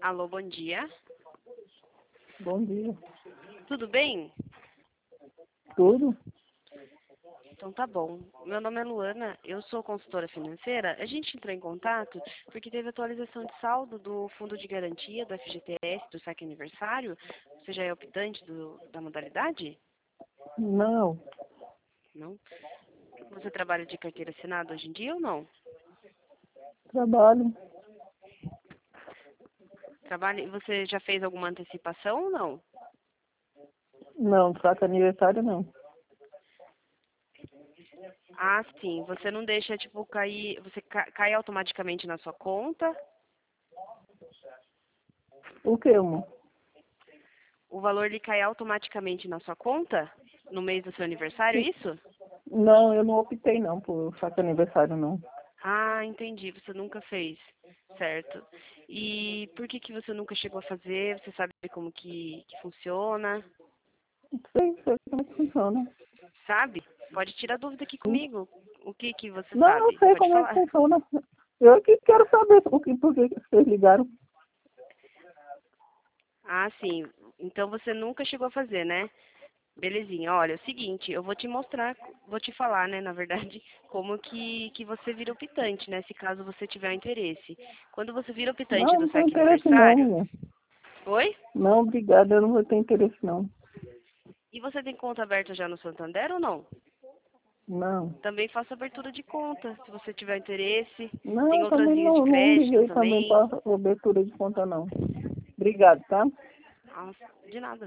Alô, bom dia. Bom dia. Tudo bem? Tudo? Então tá bom. Meu nome é Luana, eu sou consultora financeira. A gente entrou em contato porque teve atualização de saldo do Fundo de Garantia do FGTS do saque aniversário. Você já é optante da modalidade? Não. Não? Você trabalha de carteira assinada hoje em dia ou não? Trabalho. Trabalha, e você já fez alguma antecipação ou não? Não, saca aniversário não. Ah, sim. Você não deixa, tipo, cair... Você cai automaticamente na sua conta. O que, amor? O valor lhe cai automaticamente na sua conta no mês do seu aniversário, é isso? Não, eu não optei não por saca aniversário não. Ah, entendi. Você nunca fez, certo? E por que você nunca chegou a fazer? Você sabe como que funciona? Sei como é que funciona. Sabe? Pode tirar dúvida aqui Sim. comigo. O que você Não, eu sabe? sei Pode como é que falar. funciona. Eu que quero saber por que vocês ligaram. Ah, sim. Então você nunca chegou a fazer, né? Belezinha. Olha, é o seguinte, eu vou te mostrar, vou te falar, né, na verdade, como que você vira optante, né, se caso você tiver interesse. Quando você vira optante Não, do não tenho saque interesse não, aniversário... mulher. Oi? Não, obrigada, eu não vou ter interesse não. E você tem conta aberta já no Santander ou não? Não. Também faço abertura de conta, se você tiver interesse. Tem Não, outras também linhas de não crédito liguei também também. para abertura de conta não. Obrigado, tá? Nossa, de nada.